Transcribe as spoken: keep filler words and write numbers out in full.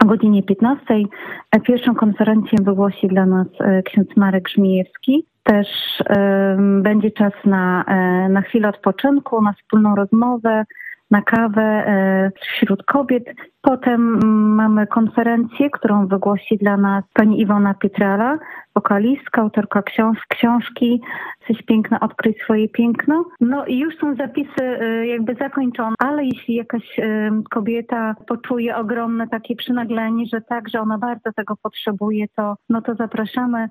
godzinie piętnastej. Pierwszą konferencję wygłosi dla nas ksiądz Marek Żmijewski. Też y, będzie czas na, y, na chwilę odpoczynku, na wspólną rozmowę, na kawę y, wśród kobiet. Potem y, mamy konferencję, którą wygłosi dla nas pani Iwona Pietrala, wokalistka, autorka książ książki Jesteś piękna, odkryj swoje piękno. No i już są zapisy y, jakby zakończone, ale jeśli jakaś y, kobieta poczuje ogromne takie przynaglenie, że tak, że ona bardzo tego potrzebuje, to, no to zapraszamy.